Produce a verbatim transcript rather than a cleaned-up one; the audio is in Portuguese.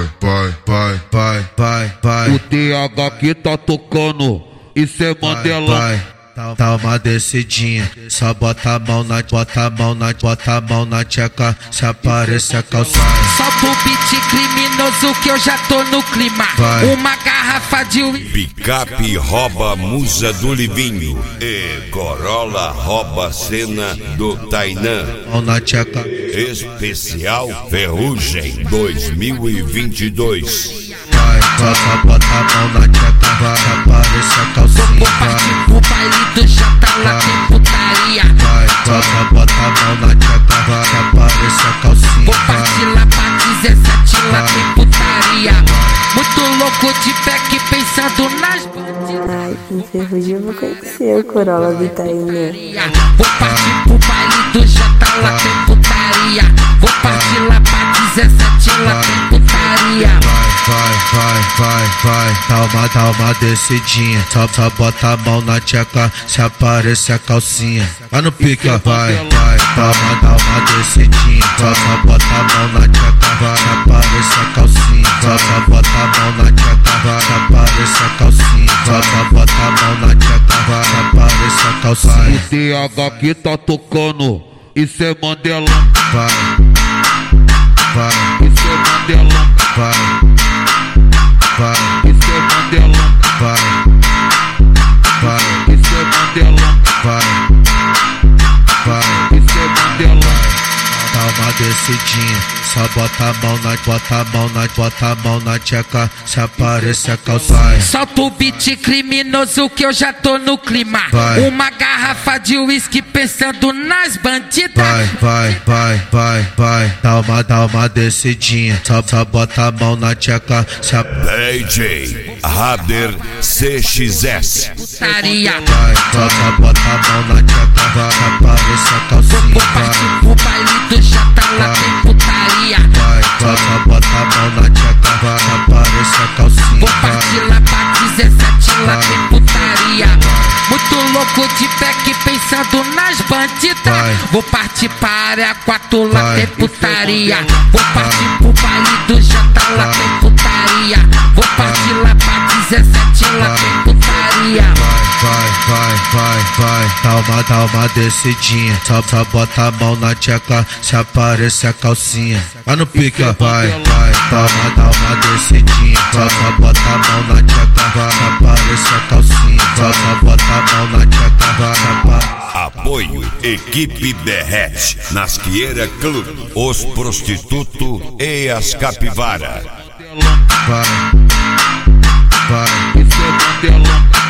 vai, vai, vai, vai, vai, vai. O T H que tá tocando, isso é Mandela. Vai, vai. Dá uma descidinha, só bota a mão na, bota a mão na, bota a mão na tcheca, se aparece a calcinha. Solta o beat criminoso que eu já tô no clima. Vai. Uma garrafa de uísque. Picape rouba musa do Livinho e Corolla rouba cena do Tainã. Mão na tcheca. Especial Ferrugem dois mil e vinte e dois. Vai, só bota a mão na tcheca, vai, aparece a calcinha. Vou partir pro baile do Jota, lá tem putaria. Vai, só bota a mão na tcheca, vai, aparece a calcinha. Vou partir lá pra dezessete, lá tem putaria. Muito louco de pé que pensando nas bandidas. Ai, em Ferrugem eu vou conhecer o Corolla do Tainã. Vou partir pro baile do Jota, lá tem putaria. Vou partir lá pra dezessete, lá tem putaria. Vai, vai, vai, vai, dá uma, dá uma descidinha, só, só bota a mão na tcheca, se aparece a calcinha. Vai no pique, ó, vai, vai, dá uma, dá uma descidinha, só, só bota a mão na tcheca, vai, se aparece a calcinha. Só, só bota a mão na tcheca, vai, se aparece a calcinha. Só, só bota a mão na tcheca, vai, se aparece a calcinha. O T H que tá tocando, isso é Mandela. Vai, vai, Isso é Mandela. vai. Vai, Isso é Mandela. vai, vai, Isso é Mandela. vai, vai. Isso é Mandela. Dá uma descidinha, só bota a mão na, bota a mão na, bota a mão na tcheca, se aparece a calcinha. Solta o beat criminoso que eu já tô no clima. Vai. Uma garrafa de uísque pensando nas bandidas. Vai, vai, vai, vai, vai. Dá uma, dá uma descidinha, só, só bota a mão na tcheca, se aparece. D J Rader C X S. Putaria. Vai, só, só bota a mão na tcheca, vai, se aparece a calcinha. Vou partir pro baile do Jota, lá tem putaria. Vai, só, só bota a mão na tcheca, vai, se aparece a calcinha. Vou partir lá pra dezessete, lá tem putaria. Muito louco de pé que pensando nas bandidas. Vai. Vou partir pra área quatro, lá Vai. tem putaria. Vou partir pro baile do Jota, lá Vai. tem putaria. Vou partir lá pra dezessete, lá Vai. tem putaria. Vai, vai, vai, vai, dá uma, dá uma descidinha, só, só bota a mão na tcheca, se aparece a calcinha. Vai no pique, ó, vai, vai, dá uma, dá uma descidinha, só, só bota a mão na tcheca, vai, se aparece a calcinha. Só, só bota a mão na tcheca, vai, se aparece. Apoio Equipe Derrete, Nasqueira Clube, Os Prostitutos e as Capivara. Vai, vai, Isso é Mandela.